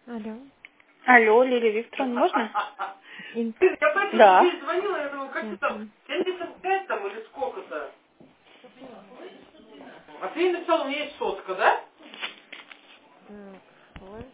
Алло. Алло, Лилия Викторовна, можно? Инг. Я поэтому Да. тебе звонила, я думаю, как ты там, Мгм. 75 там или сколько-то? А ты написал, у меня есть сотка, да? Так, флеш.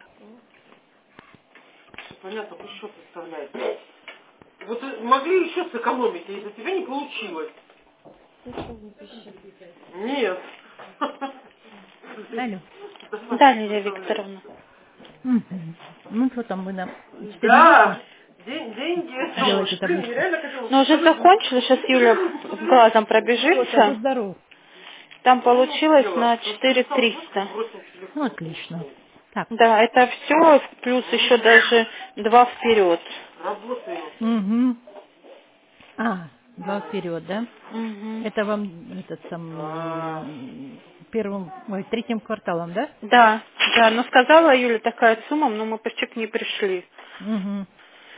Всё понятно, пусть счет составляет. Вот могли еще сэкономить, а из-за тебя не получилось. Ты что не пиши? Нет. Алло. Давай, Да, Лилия составляй. Викторовна. Мгм. Ну что там, вы нам теперь не будете Да, деньги. делать эту Ты табличку? нереально хотела Ну, уже сэкономить. закончили, сейчас Юля с глазом Кося, будь пробежится. здоров. Там Что не получилось успела? на Потому что написал сотку 4300. и бросил Ну, телефон. отлично. Так. Да, это все, плюс еще даже 2 вперед. Работаю. Угу. А, два вперед, да? Мгм. Это вам этот А, первым, третьим кварталом, да? Да, да, но сказала Юля такая сумма, но мы почти к ней пришли. Угу.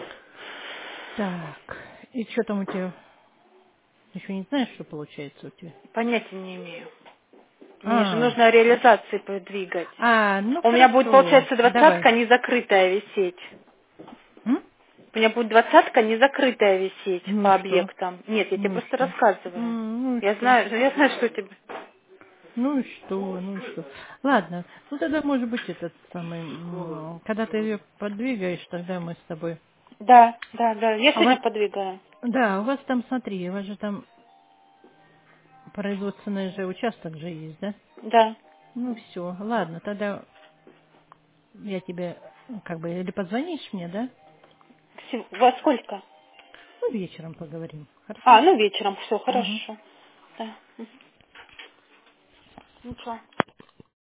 Так. И что там у тебя? Еще не знаешь, что получается у тебя? Понятия не имею. Мне же А, нужно реализации подвигать. ну У меня будет, хорошо. получается, Давай. двадцатка не закрытая висеть. М? У меня будет двадцатка не закрытая висеть Ну и по что? объектам. Нет, я тебе Ну и просто что? рассказываю. Ну и что? Я знаю, что тебе. Ну и что, ну и что. Ладно, ну тогда может быть этот самый, когда ты ее подвигаешь, тогда мы с тобой. Да, да, да. Я А у вас, сегодня подвигаю. да, у вас там, смотри, у вас же там производственный же участок же есть, да? Да. Ну все, ладно, тогда я тебе, как бы, или позвонишь мне, да? Во сколько? Ну, вечером поговорим, А, хорошо? ну вечером. Все, Угу. хорошо. Да. Ничего.